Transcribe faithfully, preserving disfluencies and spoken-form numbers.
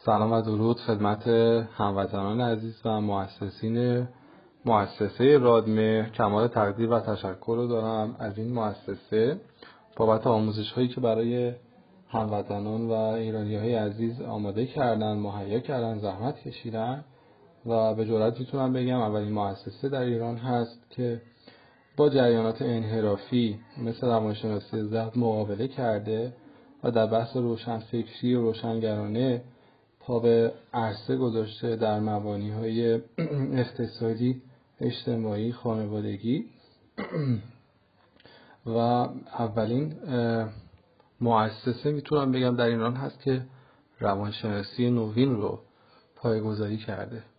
سلام و درود خدمت هموطنان عزیز و مؤسسین مؤسسه رادمهر. کمال تقدیر و تشکر رو دارم از این مؤسسه بابت آموزش هایی که برای هموطنان و ایرانی های عزیز آماده کردن، مهیا کردن، زحمت کشیدن و به جرئت میتونم بگم اولین مؤسسه در ایران هست که با جریانات انحرافی مثل روانشناسی ذات مقابله کرده و در بحث روشنفکری و روشنگرانه پا به عرصه گذاشته در مبانی‌های اقتصادی، اجتماعی، خانوادگی و اولین مؤسسه میتونم بگم در ایران هست که روانشناسی نوین رو پایه‌گذاری کرده.